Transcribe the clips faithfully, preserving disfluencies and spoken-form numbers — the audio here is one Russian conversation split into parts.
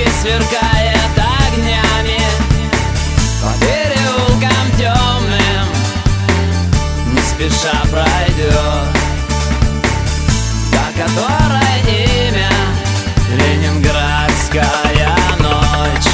Ленинградский сверкает огнями по переулкам темным, не спеша пройдет та, которой имя Ленинградская ночь.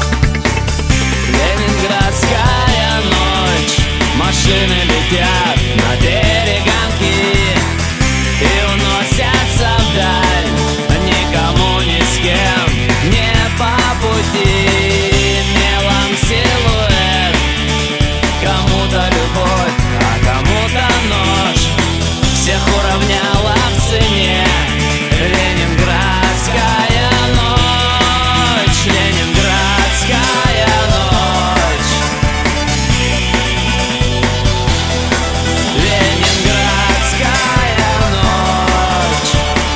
Ленинградская ночь. Машины летят на перегонки и уносятся вдаль, никому ни с кем не по пути. Мелом силуэт, кому-то любовь, а кому-то нож, всех уравняла в цене Ленинградская ночь. Ленинградская ночь. Ленинградская ночь.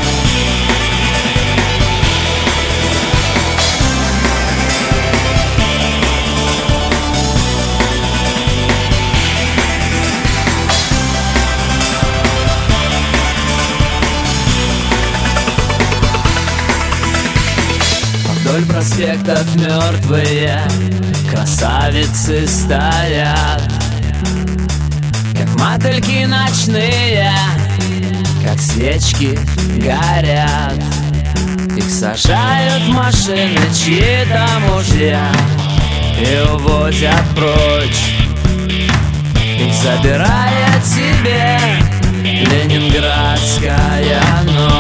Вдоль проспектов мертвые красавицы стоят, как мотыльки ночные, как свечки горят. Их сажают в машины чьи-то мужья и увозят прочь, их забирает себе Ленинградская ночь.